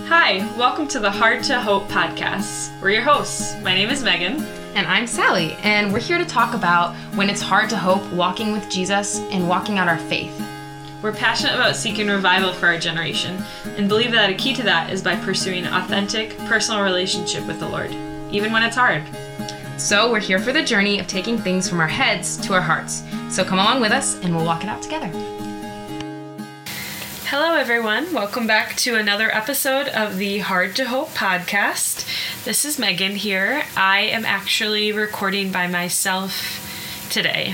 Hi, welcome to the Hard to Hope podcast. We're your hosts. My name is Megan. And I'm Sally, and we're here to talk about when it's hard to hope, walking with Jesus, and walking out our faith. We're passionate about seeking revival for our generation, and believe that a key to that is by pursuing authentic, personal relationship with the Lord, even when it's hard. So we're here for the journey of taking things from our heads to our hearts. So come along with us, and we'll walk it out together. Hello, everyone. Welcome back to another episode of the Hard to Hope podcast. This is Megan here. I am actually recording by myself today.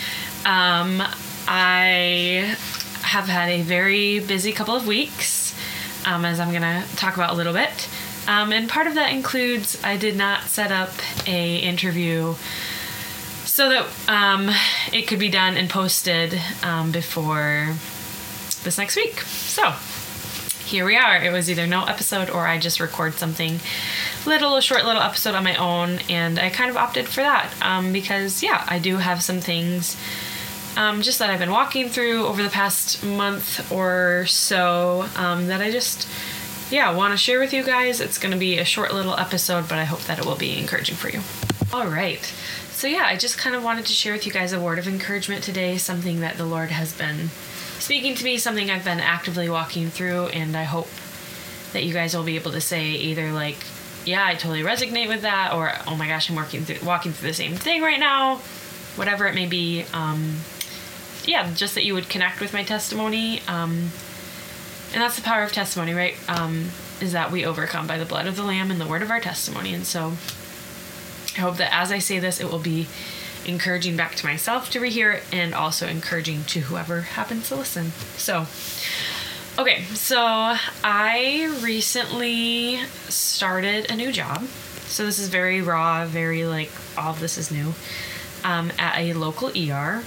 I have had a very busy couple of weeks, as I'm going to talk about a little bit. And part of that includes I did not set up a interview so that it could be done and posted before this next week. So here we are. It was either no episode or I just record something a short little episode on my own, and I kind of opted for that because I do have some things just that I've been walking through over the past month or so that I just want to share with you guys. It's going to be a short little episode, but I hope that it will be encouraging for you. All right. So I just kind of wanted to share with you guys a word of encouragement today, something that the Lord has been speaking to me, something I've been actively walking through, and I hope that you guys will be able to say either like, yeah, I totally resonate with that, or oh my gosh, I'm walking through the same thing right now, whatever it may be. Just that you would connect with my testimony, and that's the power of testimony, right? Is that we overcome by the blood of the Lamb and the word of our testimony. And so I hope that as I say this, it will be encouraging back to myself to rehear it, and also encouraging to whoever happens to listen. So I recently started a new job. So this is very raw, very all of this is new, at a local ER.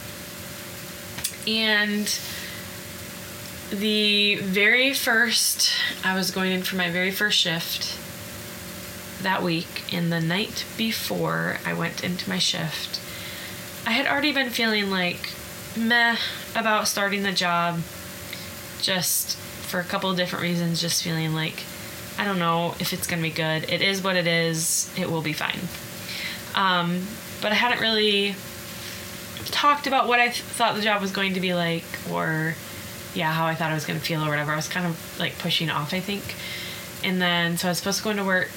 And I was going in for my very first shift that week, and the night before I went into my shift, I had already been feeling meh about starting the job, just for a couple of different reasons, just feeling I don't know if it's going to be good. It is what it is. It will be fine. But I hadn't really talked about what I thought the job was going to be like, or how I thought I was going to feel or whatever. I was kind of pushing it off, I think. And then, so I was supposed to go into work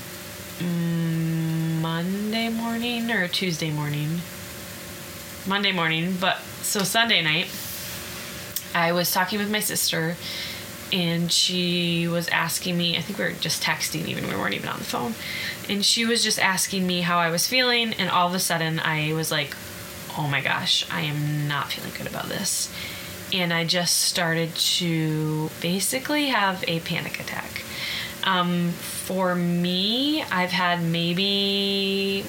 Monday morning or Tuesday morning. Monday morning, but so Sunday night, I was talking with my sister, and she was asking me, I think we were just texting even, we weren't even on the phone, and she was just asking me how I was feeling, and all of a sudden I was like, oh my gosh, I am not feeling good about this. And I just started to basically have a panic attack. For me, I've had maybe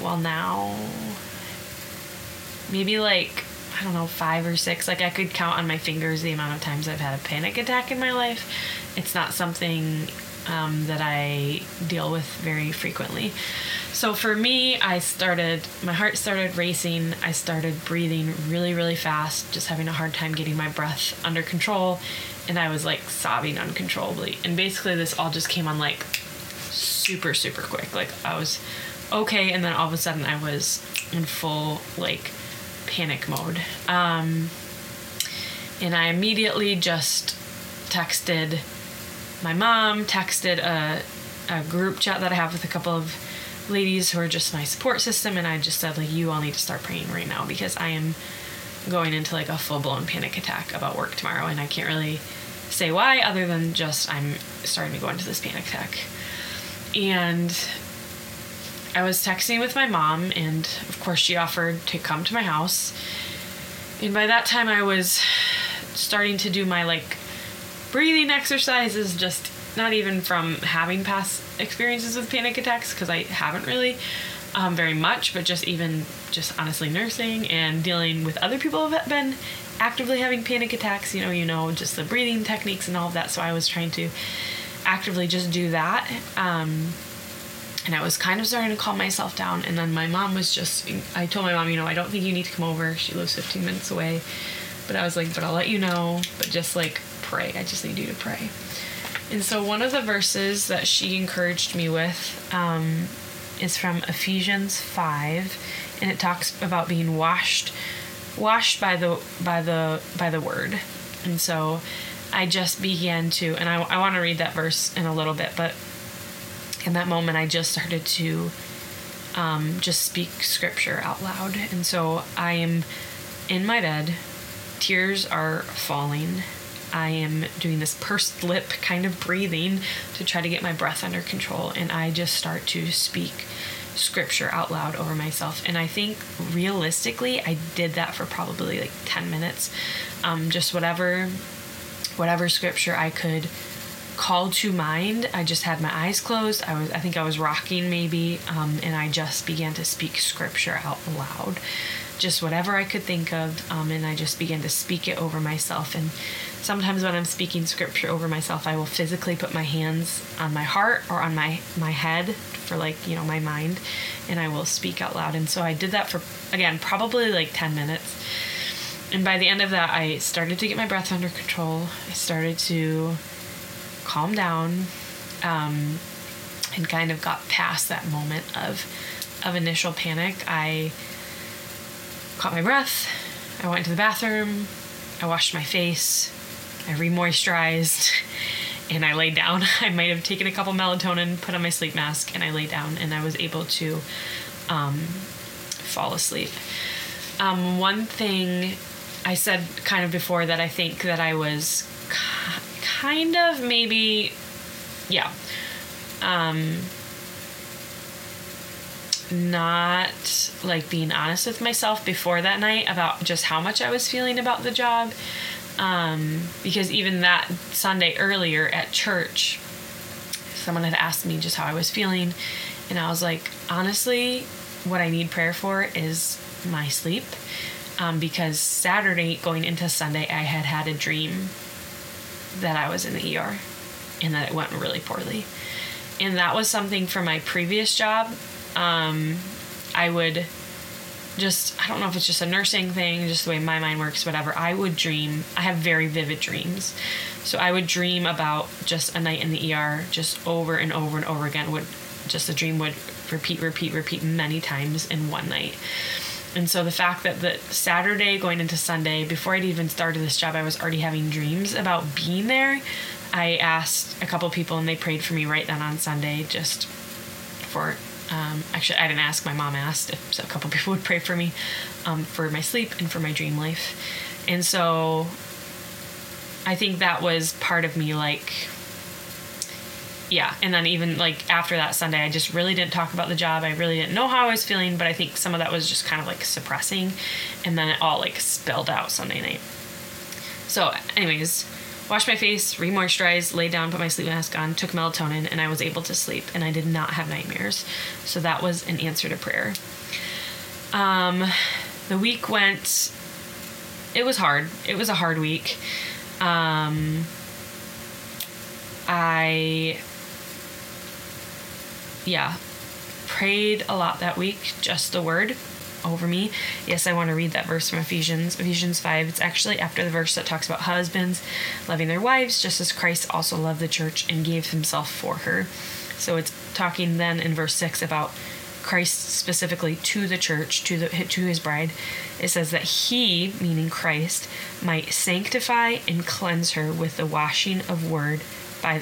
5 or 6. I could count on my fingers the amount of times I've had a panic attack in my life. It's not something that I deal with very frequently. So for me, my heart started racing. I started breathing really, really fast, just having a hard time getting my breath under control. And I was sobbing uncontrollably. And basically this all just came on super, super quick. I was okay. And then all of a sudden I was in full panic mode. And I immediately just texted my mom, texted a group chat that I have with a couple of ladies who are just my support system, and I just said you all need to start praying right now, because I am going into a full-blown panic attack about work tomorrow, and I can't really say why other than just I'm starting to go into this panic attack. And I was texting with my mom, and of course she offered to come to my house. And by that time I was starting to do my breathing exercises, just not even from having past experiences with panic attacks, because I haven't really very much, but just honestly nursing and dealing with other people who have been actively having panic attacks, just the breathing techniques and all of that. So I was trying to actively just do that. And I was kind of starting to calm myself down. And then my mom I told my mom, I don't think you need to come over. She lives 15 minutes away. But I was but I'll let you know. But just pray. I just need you to pray. And so one of the verses that she encouraged me with is from Ephesians 5, and it talks about being washed by the word. And so I just began to, and I want to read that verse in a little bit, but in that moment I just started to just speak scripture out loud. And so I am in my bed, tears are falling. I am doing this pursed lip kind of breathing to try to get my breath under control, and I just start to speak scripture out loud over myself. And I think realistically I did that for probably like 10 minutes. Just whatever scripture I could call to mind. I just had my eyes closed. I think I was rocking maybe, and I just began to speak scripture out loud. Just whatever I could think of, and I just began to speak it over myself. And sometimes when I'm speaking scripture over myself, I will physically put my hands on my heart or on my head for my mind, and I will speak out loud. And so I did that for, again, probably like 10 minutes. And by the end of that, I started to get my breath under control. I started to calm down, and kind of got past that moment of initial panic. I caught my breath. I went to the bathroom. I washed my face. I remoisturized, and I laid down. I might have taken a couple melatonin, put on my sleep mask, and I laid down, and I was able to fall asleep. One thing I said kind of before that I think that I was kind of maybe, not like being honest with myself before that night about just how much I was feeling about the job. Because even that Sunday earlier at church, someone had asked me just how I was feeling, and I was like, honestly, what I need prayer for is my sleep. Because Saturday going into Sunday, I had a dream that I was in the ER and that it went really poorly. And that was something from my previous job. I would just, I don't know if it's just a nursing thing, just the way my mind works, whatever. I would dream. I have very vivid dreams. So I would dream about just a night in the ER just over and over and over again. The dream would repeat many times in one night. And so the fact that the Saturday going into Sunday, before I'd even started this job, I was already having dreams about being there. I asked a couple people, and they prayed for me right then on Sunday, just for, actually, I didn't ask, my mom asked if a couple people would pray for me, for my sleep and for my dream life. And so I think that was part of me, and then even after that Sunday, I just really didn't talk about the job. I really didn't know how I was feeling, but I think some of that was just kind of suppressing, and then it all spilled out Sunday night. So anyways, washed my face, remoisturized, laid down, put my sleep mask on, took melatonin, and I was able to sleep, and I did not have nightmares. So that was an answer to prayer. The week went, it was hard. It was a hard week. I prayed a lot that week, just the word over me. Yes, I want to read that verse from Ephesians 5. It's actually after the verse that talks about husbands loving their wives, just as Christ also loved the church and gave himself for her. So it's talking then in verse 6 about Christ specifically to the church, to his bride. It says that he, meaning Christ, might sanctify and cleanse her with the washing of water by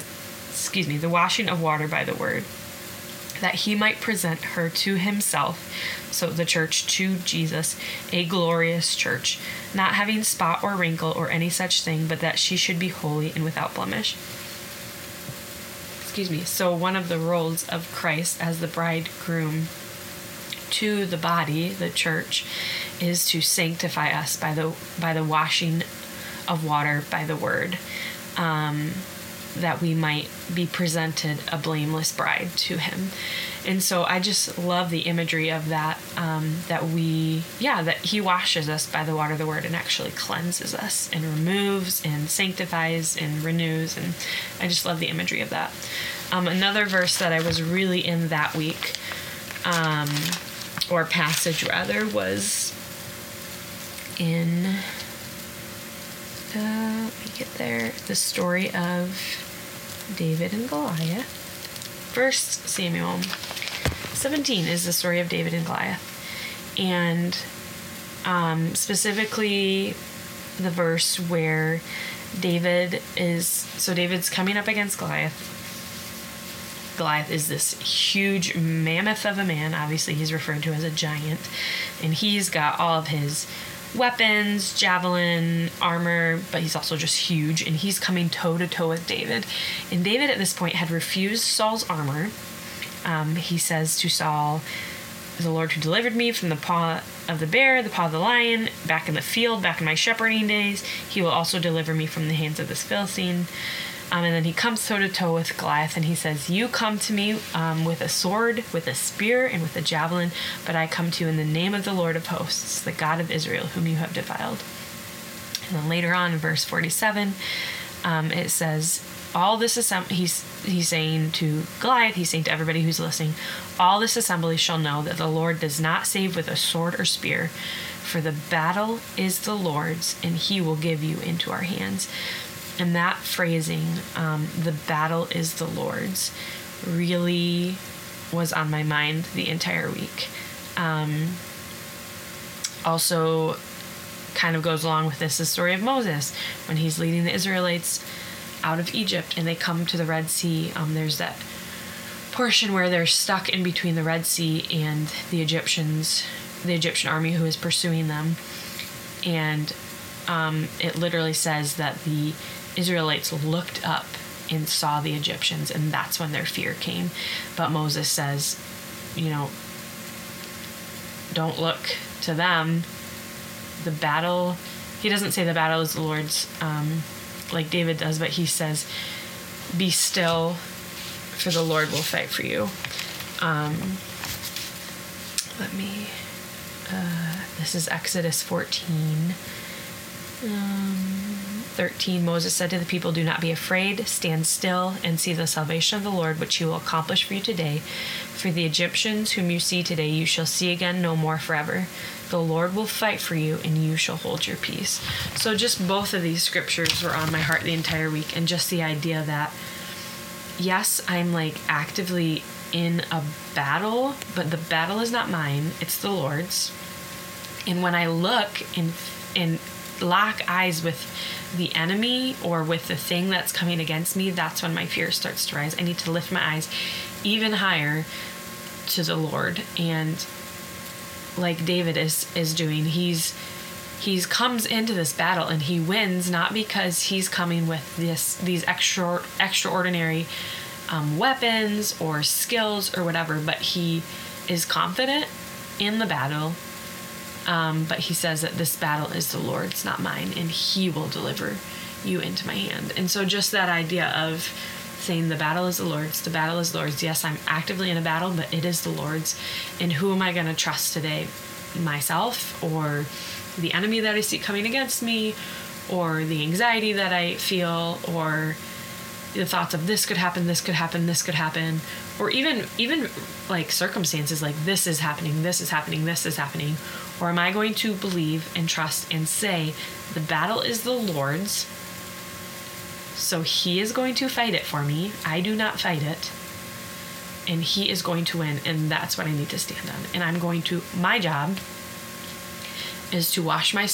the word, that he might present her to himself, so the church, to Jesus, a glorious church, not having spot or wrinkle or any such thing, but that she should be holy and without blemish. So one of the roles of Christ as the bridegroom to the body, the church, is to sanctify us by the washing of water by the word, that we might be presented a blameless bride to him. And so I just love the imagery of that, that he washes us by the water of the word and actually cleanses us and removes and sanctifies and renews. And I just love the imagery of that. Another verse that I was really in that week, or passage rather, was in, let me get there, the story of David and Goliath. 1 Samuel 17 is the story of David and Goliath. And specifically the verse where David's coming up against Goliath. Goliath is this huge mammoth of a man. Obviously, he's referred to as a giant. And he's got all of his weapons, javelin, armor, but he's also just huge. And he's coming toe-to-toe with David. And David, at this point, had refused Saul's armor. He says to Saul, "The Lord who delivered me from the paw of the bear, the paw of the lion, back in the field, back in my shepherding days, he will also deliver me from the hands of this Philistine." And then he comes toe-to-toe with Goliath, and he says, "You come to me with a sword, with a spear, and with a javelin, but I come to you in the name of the Lord of hosts, the God of Israel, whom you have defiled." And then later on in verse 47, it says, all this he's saying to Goliath, he's saying to everybody who's listening, "All this assembly shall know that the Lord does not save with a sword or spear, for the battle is the Lord's, and he will give you into our hands." And that phrasing, the battle is the Lord's, really was on my mind the entire week. Also kind of goes along with this, the story of Moses, when he's leading the Israelites out of Egypt and they come to the Red Sea. There's that portion where they're stuck in between the Red Sea and the Egyptian army who is pursuing them. And it literally says that the Israelites looked up and saw the Egyptians, and that's when their fear came. But Moses says, don't look to them. The battle, he doesn't say the battle is the Lord's, like David does, but he says, "Be still, for the Lord will fight for you." This is Exodus 14. 13, Moses said to the people, "Do not be afraid, stand still and see the salvation of the Lord, which he will accomplish for you today. For the Egyptians whom you see today, you shall see again no more forever. The Lord will fight for you, and you shall hold your peace." So just both of these scriptures were on my heart the entire week, and just the idea that, yes, I'm actively in a battle, but the battle is not mine, it's the Lord's. And when I look and lock eyes with the enemy or with the thing that's coming against me, that's when my fear starts to rise. I need to lift my eyes even higher to the Lord. And like David is doing, he's comes into this battle and he wins, not because he's coming with these extraordinary weapons or skills or whatever, but he is confident in the battle. But he says that this battle is the Lord's, not mine, and he will deliver you into my hand. And so just that idea of saying the battle is the Lord's, the battle is the Lord's. Yes, I'm actively in a battle, but it is the Lord's. And who am I going to trust today? Myself, or the enemy that I see coming against me, or the anxiety that I feel, or the thoughts of this could happen, this could happen, this could happen, or even circumstances like this is happening, this is happening, this is happening. Or am I going to believe and trust and say the battle is the Lord's, so he is going to fight it for me, I do not fight it, and he is going to win, and that's what I need to stand on. And my job is to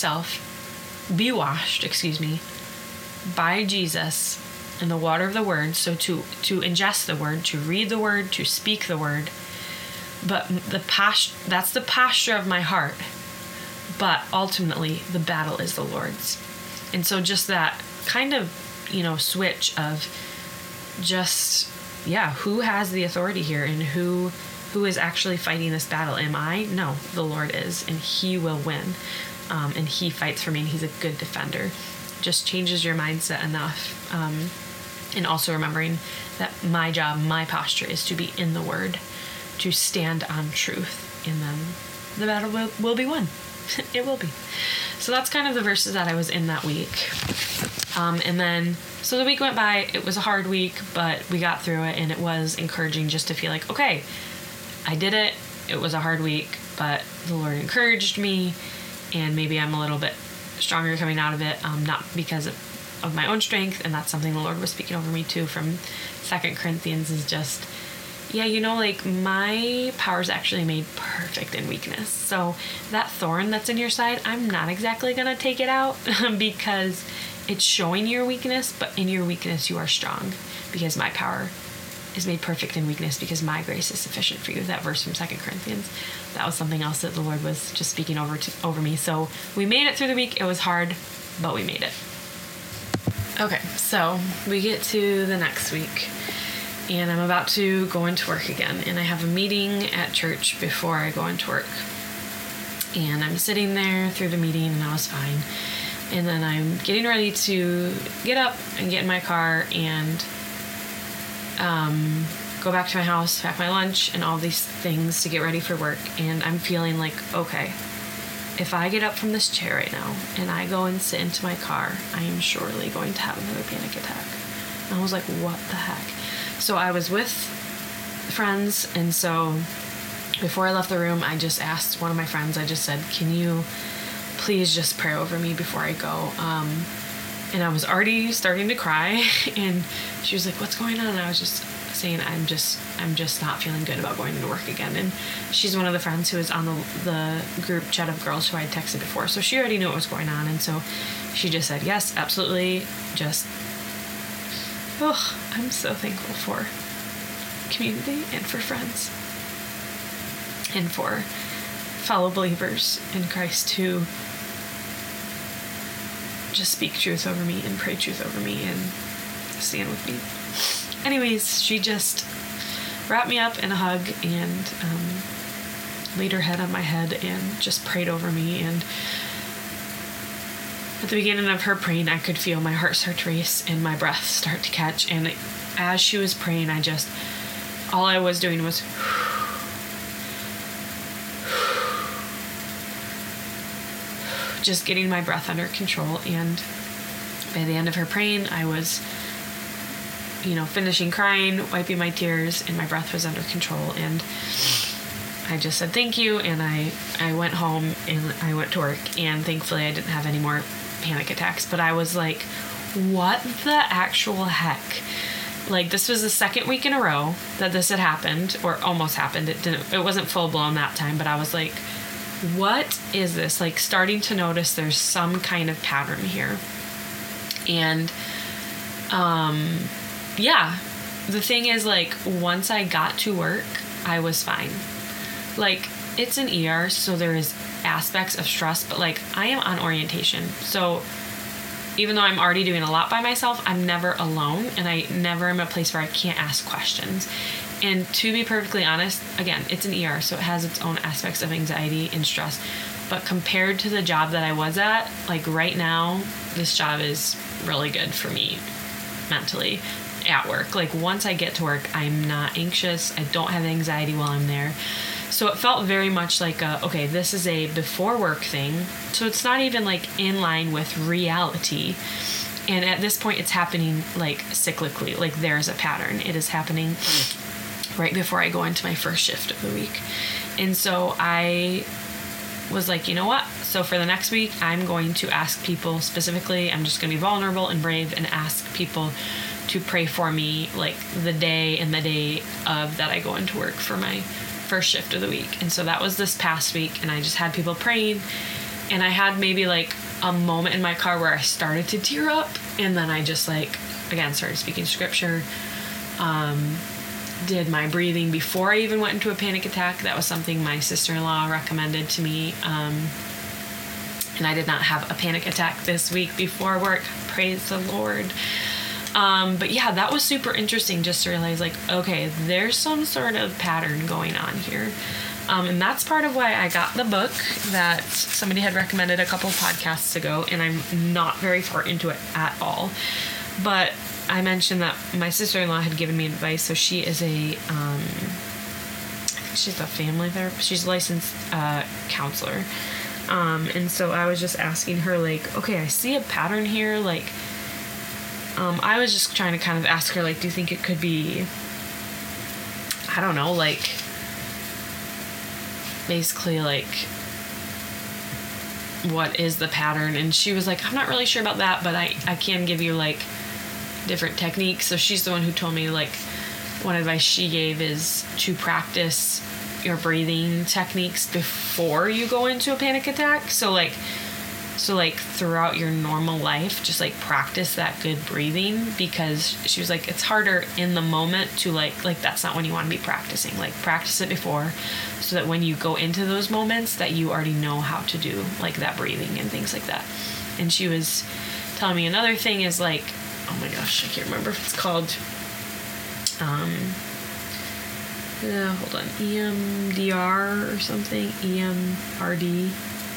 be washed by Jesus in the water of the word, so to ingest the word, to read the word, to speak the word. But that's the posture of my heart. But ultimately, the battle is the Lord's. And so just that kind of, switch of just, who has the authority here and who is actually fighting this battle? Am I? No, the Lord is, and he will win. And he fights for me, and he's a good defender. Just changes your mindset enough. And also remembering that my job, my posture is to be in the word, to stand on truth, and then the battle will be won. It will be. So that's kind of the verses that I was in that week. And then, so the week went by. It was a hard week, but we got through it, and it was encouraging just to feel like, okay, I did it. It was a hard week, but the Lord encouraged me, and maybe I'm a little bit stronger coming out of it, not because of of my own strength, and that's something the Lord was speaking over me too from 2 Corinthians, is just, yeah, like my power is actually made perfect in weakness. So that thorn that's in your side, I'm not exactly going to take it out because it's showing your weakness, but in your weakness you are strong, because my power is made perfect in weakness, because my grace is sufficient for you. That verse from 2 Corinthians. That was something else that the Lord was just speaking over me. So we made it through the week. It was hard, but we made it. Okay, so we get to the next week, and I'm about to go into work again, and I have a meeting at church before I go into work. And I'm sitting there through the meeting, and I was fine. And then I'm getting ready to get up and get in my car and go back to my house, pack my lunch, and all these things to get ready for work. And I'm feeling like, okay, if I get up from this chair right now and I go and sit into my car, I am surely going to have another panic attack. And I was like, what the heck? So I was with friends, and so before I left the room, I just asked one of my friends, I just said, can you please just pray over me before I go? And I was already starting to cry, and she was like, what's going on? And I was just saying, I'm just not feeling good about going to work again. And she's one of the friends who was on the group chat of girls who I had texted before, so she already knew what was going on. And so she just said, yes, absolutely, just, I'm so thankful for community and for friends and for fellow believers in Christ who just speak truth over me and pray truth over me and stand with me. Anyways, she just wrapped me up in a hug and laid her head on my head and just prayed over me. And at the beginning of her praying, I could feel my heart start to race and my breath start to catch. And as she was praying, all I was doing was just getting my breath under control. And by the end of her praying, I was, finishing crying, wiping my tears, and my breath was under control. And I just said thank you, and I went home and I went to work, and thankfully I didn't have any more panic attacks. But I was like, what the actual heck? Like, this was the second week in a row that this had happened, or almost happened. It wasn't full blown that time, but I was like, what is this? Like, starting to notice there's some kind of pattern here. And the thing is, like, once I got to work, I was fine. Like, it's an ER, so there is aspects of stress, but like, I am on orientation, so even though I'm already doing a lot by myself, I'm never alone, and I never am in a place where I can't ask questions. And to be perfectly honest, again, it's an ER, so it has its own aspects of anxiety and stress. But compared to the job that I was at, like right now, this job is really good for me mentally at work. Like, once I get to work, I'm not anxious. I don't have anxiety while I'm there. So it felt very much like, okay, this is a before work thing. So it's not even like in line with reality. And at this point, it's happening like cyclically. Like, there's a pattern. It is happening right before I go into my first shift of the week. And so I was like, you know what? So for the next week, I'm going to ask people specifically, I'm just going to be vulnerable and brave and ask people to pray for me, like the day of that I go into work for my first shift of the week. And so that was this past week, and I just had people praying, and I had maybe like a moment in my car where I started to tear up, and then I just like, again, started speaking scripture, did my breathing before I even went into a panic attack. That was something my sister-in-law recommended to me, and I did not have a panic attack this week before work. Praise the Lord. But yeah, that was super interesting just to realize, like, okay, there's some sort of pattern going on here. And that's part of why I got the book that somebody had recommended a couple podcasts ago, and I'm not very far into it at all. But I mentioned that my sister-in-law had given me advice. So she is I think she's a family therapist. She's a licensed counselor. And so I was just asking her, like, okay, I see a pattern here. Like, I was just trying to kind of ask her, like, do you think it could be, I don't know, like, basically, like, what is the pattern. And she was like, I'm not really sure about that, but I can give you like different techniques. So she's the one who told me, like, one advice she gave is to practice your breathing techniques before you go into a panic attack. So like throughout your normal life, just like practice that good breathing, because she was like, it's harder in the moment to like that's not when you want to be practicing. Like, practice it before, so that when you go into those moments that you already know how to do like that breathing and things like that. And she was telling me another thing is like, oh my gosh, I can't remember if it's called hold on, EMDR or something, EMRD.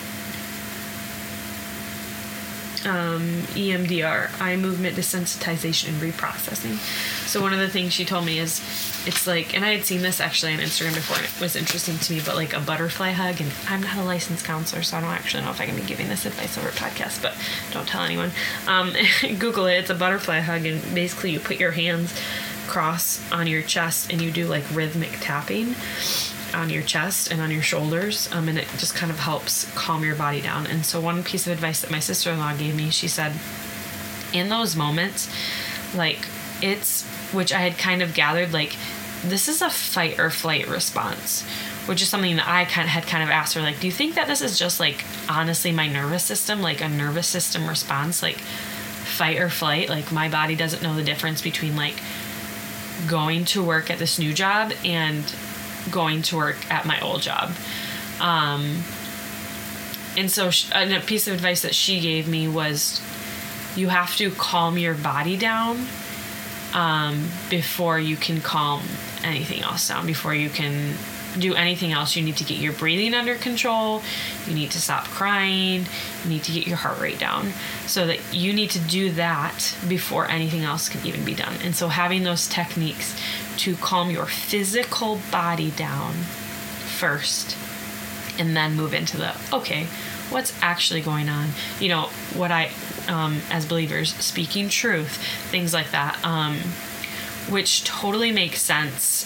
EMDR, eye movement desensitization and reprocessing. So one of the things she told me is, it's like, and I had seen this actually on Instagram before, and it was interesting to me, but like a butterfly hug, and I'm not a licensed counselor, so I don't actually know if I can be giving this advice over a podcast, but don't tell anyone. Google it, it's a butterfly hug, and basically you put your hands cross on your chest and you do like rhythmic tapping on your chest and on your shoulders, and it just kind of helps calm your body down. And so one piece of advice that my sister-in-law gave me, she said, in those moments, like, it's, which I had kind of gathered, like, this is a fight or flight response, which is something that I had kind of asked her, like, do you think that this is just like honestly my nervous system, like a nervous system response, like fight or flight? Like, my body doesn't know the difference between like going to work at this new job and going to work at my old job. And so a piece of advice that she gave me was, you have to calm your body down before you can calm anything else down. Before you can do anything else, you need to get your breathing under control. You need to stop crying. You need to get your heart rate down. So that you need to do that before anything else can even be done. And so having those techniques to calm your physical body down first, and then move into the, okay, what's actually going on? You know, what as believers, speaking truth, things like that, which totally makes sense.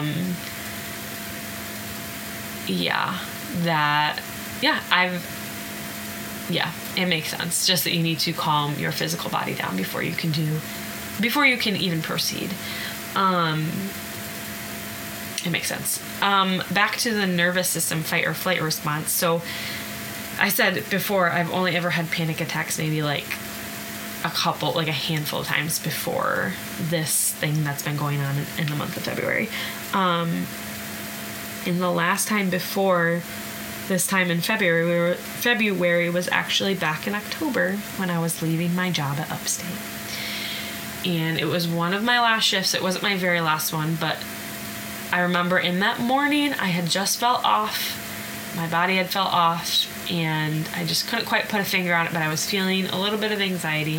It makes sense. Just that you need to calm your physical body down before you can even proceed. It makes sense. Back to the nervous system fight or flight response. So I said before, I've only ever had panic attacks maybe like a handful of times before this thing that's been going on in the month of February. And the last time before this time in February was actually back in October when I was leaving my job at Upstate. And it was one of my last shifts. It wasn't my very last one, but I remember in that morning I had just fell off. My body had fell off, and I just couldn't quite put a finger on it, but I was feeling a little bit of anxiety.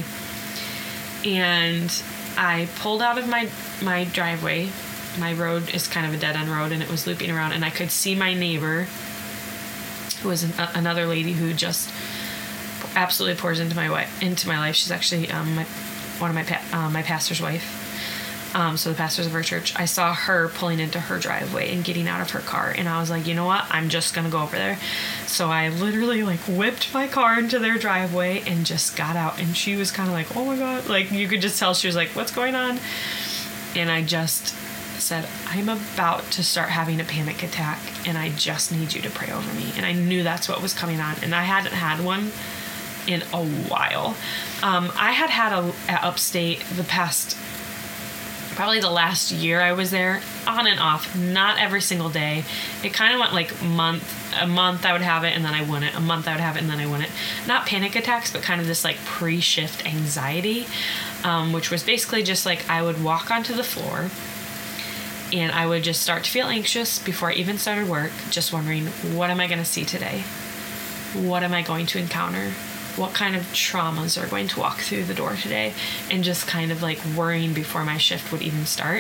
And I pulled out of my driveway. My road is kind of a dead-end road, and it was looping around, and I could see my neighbor, who was another lady who just absolutely pours into my life. She's actually one of my pastor's wife. So the pastors of our church. I saw her pulling into her driveway and getting out of her car, and I was like, you know what? I'm just gonna go over there. So I literally like whipped my car into their driveway and just got out, and she was kind of like, oh my God, like you could just tell she was like, what's going on? And I just said, I'm about to start having a panic attack, and I just need you to pray over me. And I knew that's what was coming on, and I hadn't had one in a while. I had at Upstate probably the last year I was there, on and off, not every single day. It kind of went like a month I would have it and then I wouldn't. A month I would have it and then I wouldn't. Not panic attacks, but kind of this like pre-shift anxiety, which was basically just like I would walk onto the floor and I would just start to feel anxious before I even started work, just wondering, what am I going to see today? What am I going to encounter? What kind of traumas are going to walk through the door today? And just kind of like worrying before my shift would even start.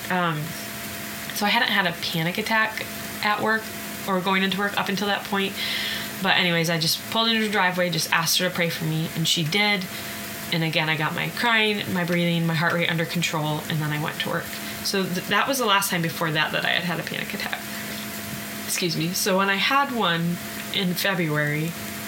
So I hadn't had a panic attack at work or going into work up until that point. But anyways, I just pulled into the driveway, just asked her to pray for me, and she did. And again, I got my crying, my breathing, my heart rate under control, and then I went to work. So that was the last time before that I had had a panic attack. Excuse me. So when I had one in February,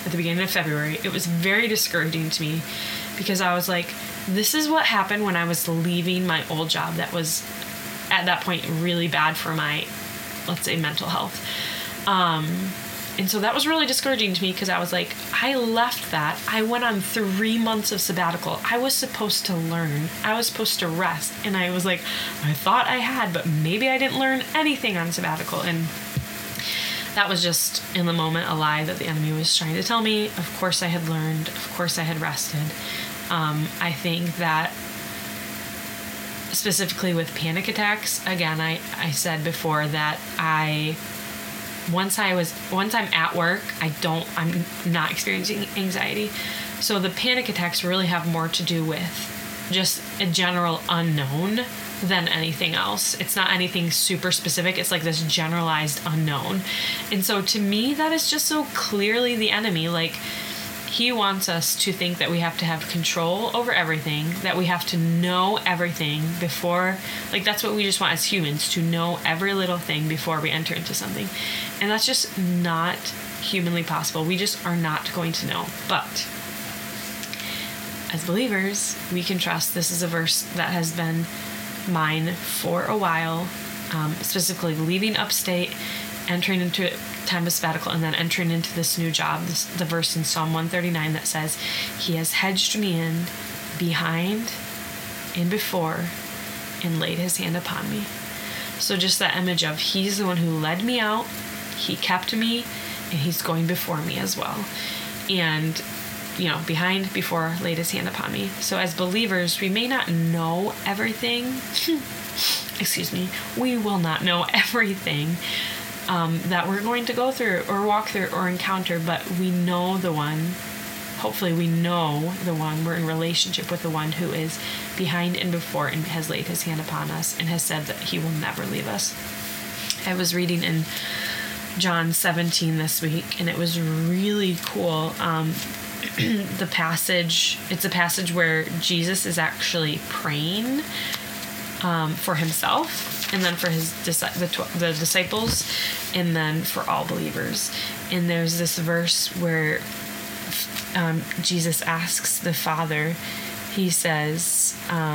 at the beginning of February, it was very discouraging to me because I was like, this is what happened when I was leaving my old job that was at that point really bad for my, let's say, mental health. And so that was really discouraging to me because I was like, I left that. I went on 3 months of sabbatical. I was supposed to learn. I was supposed to rest. And I was like, I thought I had, but maybe I didn't learn anything on sabbatical. And that was just, in the moment, a lie that the enemy was trying to tell me. Of course I had learned. Of course I had rested. I think that specifically with panic attacks, again, I said before that once I'm at work, I'm not experiencing anxiety. So the panic attacks really have more to do with just a general unknown than anything else. It's not anything super specific. It's like this generalized unknown. And so to me, that is just so clearly the enemy. Like, he wants us to think that we have to have control over everything, that we have to know everything before, like, that's what we just want as humans, to know every little thing before we enter into something. And that's just not humanly possible. We just are not going to know. But as believers, we can trust. This is a verse that has been mine for a while, specifically leaving upstate, entering into a time of sabbatical, and then entering into this new job. The verse in Psalm 139 that says, he has hedged me in behind and before and laid his hand upon me. So just that image of he's the one who led me out, he kept me, and he's going before me as well. And, behind, before, laid his hand upon me. So as believers, we may not know everything. We will not know everything that we're going to go through or walk through or encounter, but we know the one. Hopefully we know the one. We're in relationship with the one who is behind and before and has laid his hand upon us and has said that he will never leave us. I was reading in John 17 this week, and it was really cool. The passage, it's a passage where Jesus is actually praying for himself, and then for his the disciples, and then for all believers. And there's this verse where Jesus asks the Father, he says,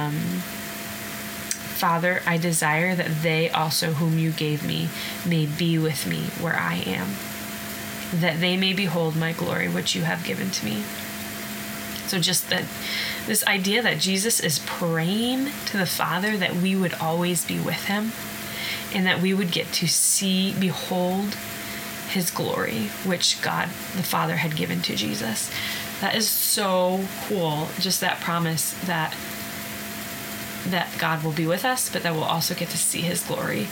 Father, I desire that they also whom you gave me may be with me where I am, that they may behold my glory which you have given to me. So just that, this idea that Jesus is praying to the Father that we would always be with him and that we would get to behold his glory, which God the Father had given to Jesus. That is so cool. Just that promise that God will be with us, but that we'll also get to see his glory.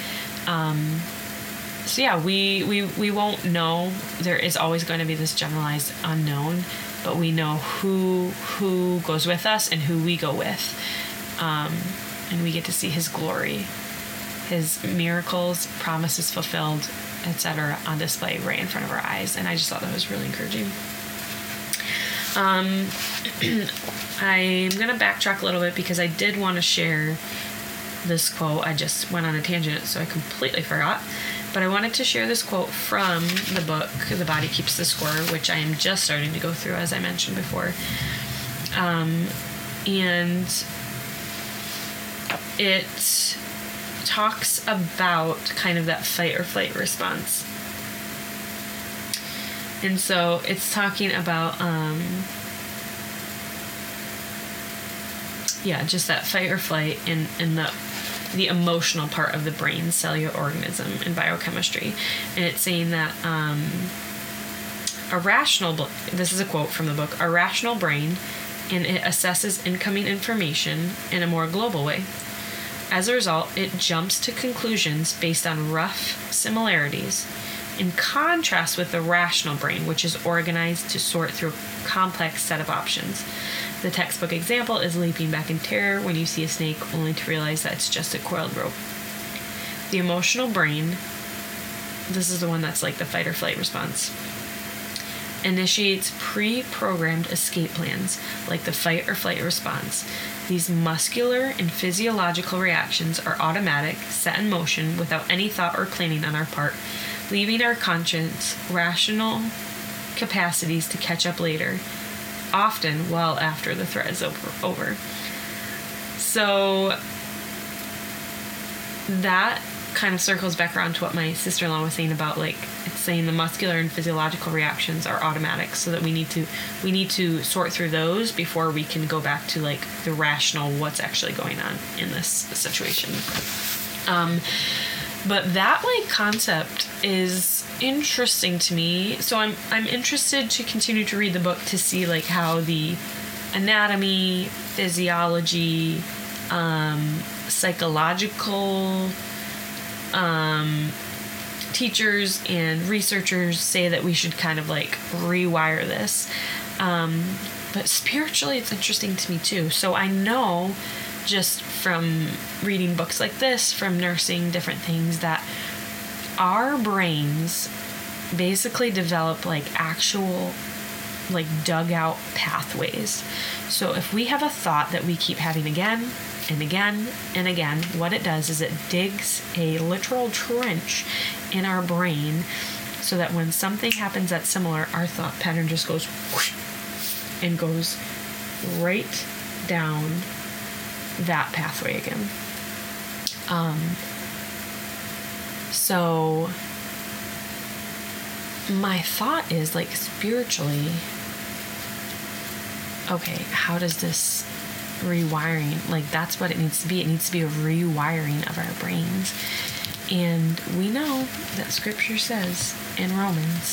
So yeah, we won't know. There is always going to be this generalized unknown, but we know who goes with us and who we go with. And we get to see his glory, his miracles, promises fulfilled, etc. on display right in front of our eyes. And I just thought that was really encouraging. I'm going to backtrack a little bit because I did want to share this quote. I just went on a tangent, so I completely forgot. But I wanted to share this quote from the book, The Body Keeps the Score, which I am just starting to go through, as I mentioned before. And it talks about kind of that fight or flight response. And so it's talking about, just that fight or flight in the emotional part of the brain, cellular organism, and biochemistry. And it's saying that this is a quote from the book, a rational brain, and it assesses incoming information in a more global way. As a result, it jumps to conclusions based on rough similarities, in contrast with the rational brain, which is organized to sort through a complex set of options. The textbook example is leaping back in terror when you see a snake only to realize that it's just a coiled rope. The emotional brain, this is the one that's like the fight or flight response, initiates pre-programmed escape plans like the fight or flight response. These muscular and physiological reactions are automatic, set in motion without any thought or planning on our part, leaving our conscious, rational capacities to catch up later, often well after the threat is over. So that kind of circles back around to what my sister-in-law was saying about, like, it's saying the muscular and physiological reactions are automatic, so that we need to sort through those before we can go back to, like, the rational what's actually going on in this situation. But that, like, concept is interesting to me. So I'm interested to continue to read the book to see, like, how the anatomy, physiology, psychological teachers and researchers say that we should kind of, like, rewire this. But spiritually, it's interesting to me too. So I know just from reading books like this, from nursing different things, that our brains basically develop, like, actual, like, dug out pathways. So if we have a thought that we keep having again and again and again, what it does is it digs a literal trench in our brain, so that when something happens that's similar, our thought pattern just goes whoosh, and goes right down that pathway again. So my thought is, like, spiritually, okay, how does this rewiring, like, that's what it needs to be. It needs to be a rewiring of our brains. And we know that scripture says in Romans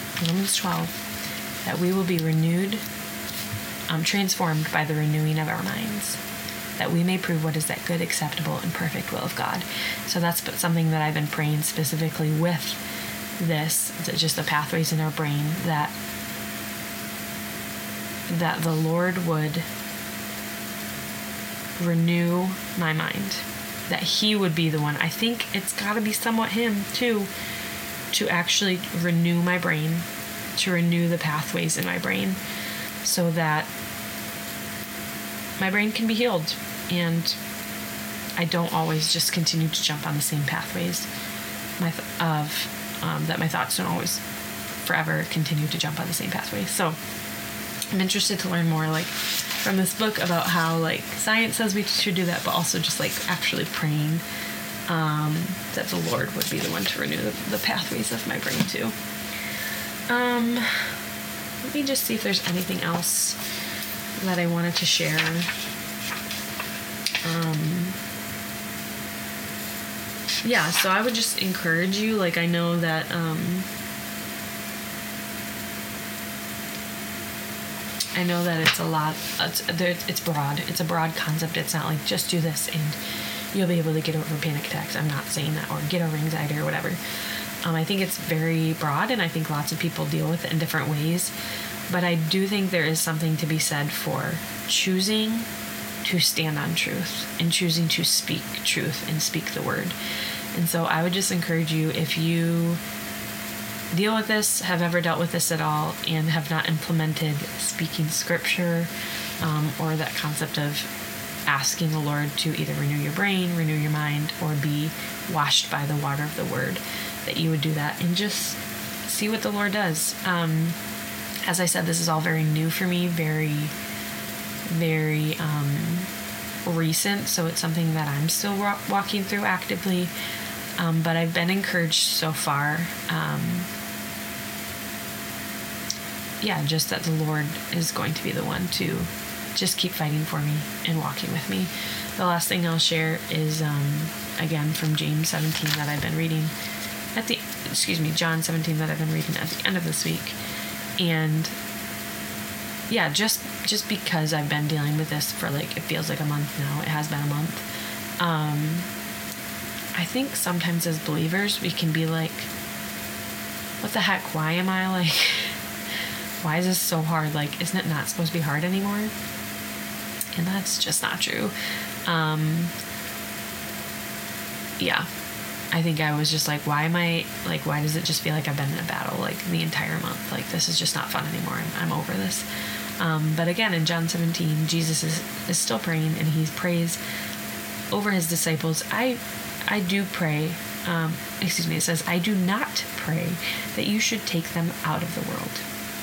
12, that we will be renewed, transformed by the renewing of our minds, that we may prove what is that good, acceptable, and perfect will of God. So that's something that I've been praying specifically with this, just the pathways in our brain, that the Lord would renew my mind, that he would be the one. I think it's got to be somewhat him too, to actually renew my brain, to renew the pathways in my brain, so that my brain can be healed and I don't always just continue to jump on the same pathways that my thoughts don't always forever continue to jump on the same pathways. So I'm interested to learn more, like, from this book about how, like, science says we should do that, but also just, like, actually praying that the Lord would be the one to renew the pathways of my brain too. Let me just see if there's anything else that I wanted to share. Yeah, so I would just encourage you, like, I know that it's a lot, it's broad. It's a broad concept. It's not like just do this and you'll be able to get over panic attacks. I'm not saying that, or get over anxiety or whatever. I think it's very broad, and I think lots of people deal with it in different ways. But I do think there is something to be said for choosing to stand on truth and choosing to speak truth and speak the word. And so I would just encourage you, if you deal with this, have ever dealt with this at all, and have not implemented speaking scripture, or that concept of asking the Lord to either renew your brain, renew your mind, or be washed by the water of the word, that you would do that and just see what the Lord does. As I said, this is all very new for me, very, very recent, so it's something that I'm still walking through actively, but I've been encouraged so far. Just that the Lord is going to be the one to just keep fighting for me and walking with me. The last thing I'll share is, again, from James 17 that I've been reading John 17 that I've been reading at the end of this week. And yeah, just because I've been dealing with this for, like, it feels like a month now. It has been a month. I think sometimes as believers we can be like, what the heck? Why am I, like, why is this so hard? Like, isn't it not supposed to be hard anymore? And that's just not true. I think I was just like, why does it just feel like I've been in a battle, like, the entire month? Like, this is just not fun anymore. I'm over this. But again, in John 17, Jesus is still praying, and he prays over his disciples. I do pray, it says, I do not pray that you should take them out of the world,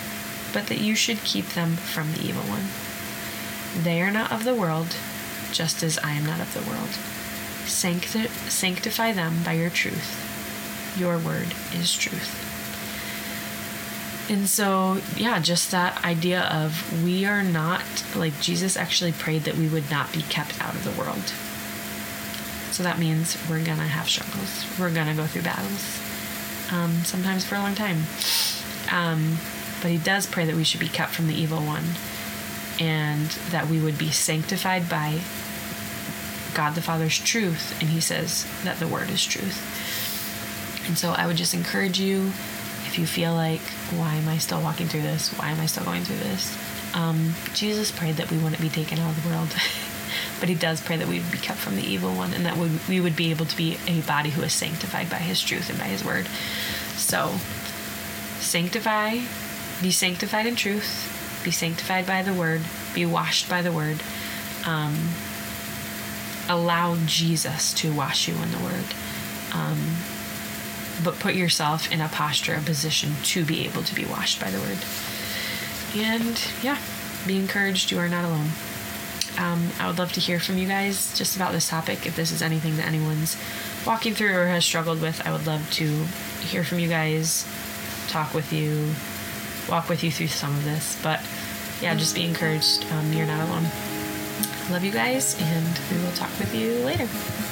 but that you should keep them from the evil one. They are not of the world, just as I am not of the world. Sanctify them by your truth. Your word is truth. And so, yeah, just that idea of we are not, like Jesus actually prayed that we would not be kept out of the world. So that means we're going to have struggles. We're going to go through battles, sometimes for a long time. But he does pray that we should be kept from the evil one and that we would be sanctified by God the Father's truth. And he says that the word is truth. And so I would just encourage you, if you feel like, why am I still walking through this? Why am I still going through this? Jesus prayed that we wouldn't be taken out of the world. But he does pray that we would be kept from the evil one and that we would be able to be a body who is sanctified by his truth and by his word. So, be sanctified in truth, be sanctified by the word, be washed by the word. Allow Jesus to wash you in the word. But put yourself in a posture, a position to be able to be washed by the word. And yeah, be encouraged. You are not alone. I would love to hear from you guys just about this topic. If this is anything that anyone's walking through or has struggled with, I would love to hear from you guys, talk with you, walk with you through some of this. But yeah, just be encouraged. You're not alone. Love you guys, and we will talk with you later.